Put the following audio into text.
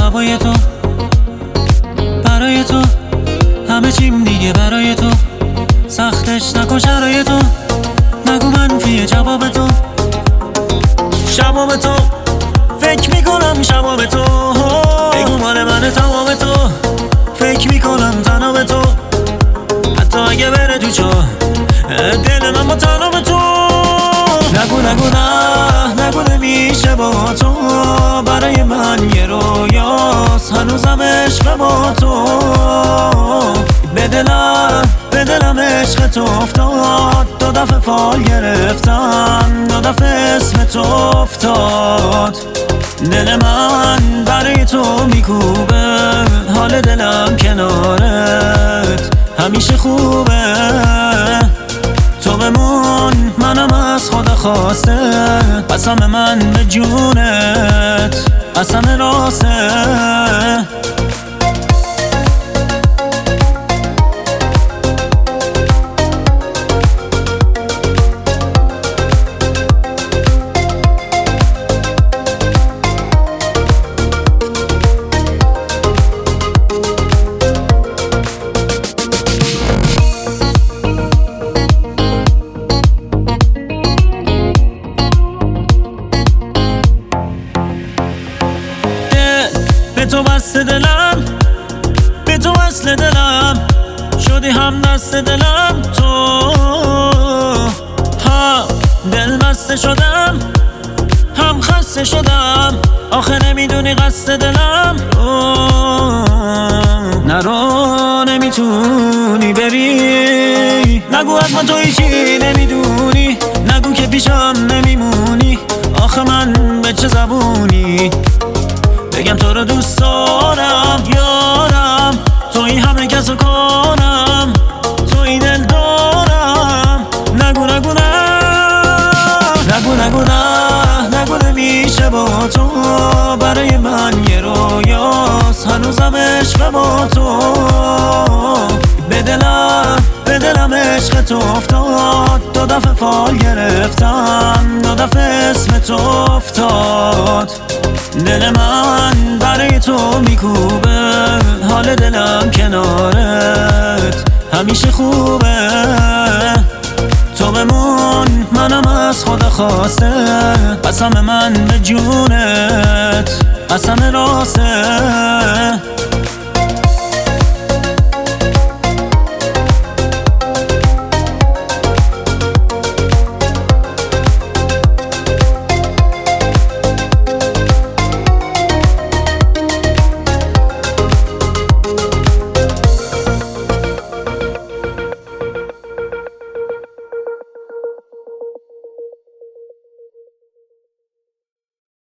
هوای تو، برای تو همه چیم دیگه برای تو. سختش نکن شرای تو، نگو منفیه جواب تو. شباب تو فکر میکنم شباب تو، بگو مال من تمام تو. فکر میکنم تنها به تو، حتی اگه بره تو چاه دل من با تنها به تو. نگو نگو نمیشه با تو، برای من یه رویاست هنوزم عشق با تو. به دلم عشق تو افتاد، 2 دفعه فال گرفتم، 2 دفعه اسم تو افتاد. دل من برای تو میکوبه، حال دلم کنارت همیشه خوبه. تو بمون منم از خدا خواسته، قسم من به جونت قسم راسته. به تو بسته دلم، به تو وصل دلم، شدی هم دست دلم. تو هم دل بسته شدم، هم خسته شدم، آخه نمیدونی قصد دلم. نرو نمیتونی بری، نگو از من تو هیچی نمیدونی، نگو که پیشم نمیمونی، آخه من به چه زبونی بگم تو رو دوست دارم یارم. توی همه کس رو کنم، توی دل دارم. نگو نمیشه با تو، برای من یه رویاست هنوزم عشق با تو. به دلم عشق تو افتاد، 2 دفعه فال گرفتم، 2 دفعه اسم تو افتاد. دل من برای تو میکوبه، حال دلم کنارت همیشه خوبه. تو بمون منم از خدا خواسته، قسم من به جونت قسم راسته.